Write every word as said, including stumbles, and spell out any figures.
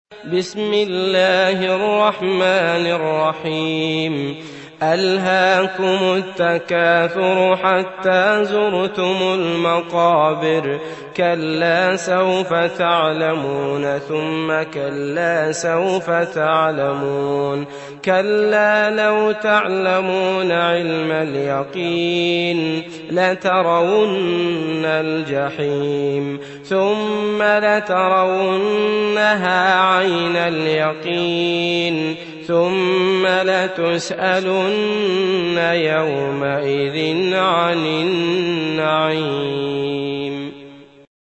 بسم الله الرحمن الرحيم ألهاكم التكاثر حتى زرتم المقابر كلا سوف تعلمون ثم كلا سوف تعلمون كلا لو تعلمون علم اليقين لترون الجحيم ثم لترونها عين اليقين ثم لتسألن يومئذ عن النعيم.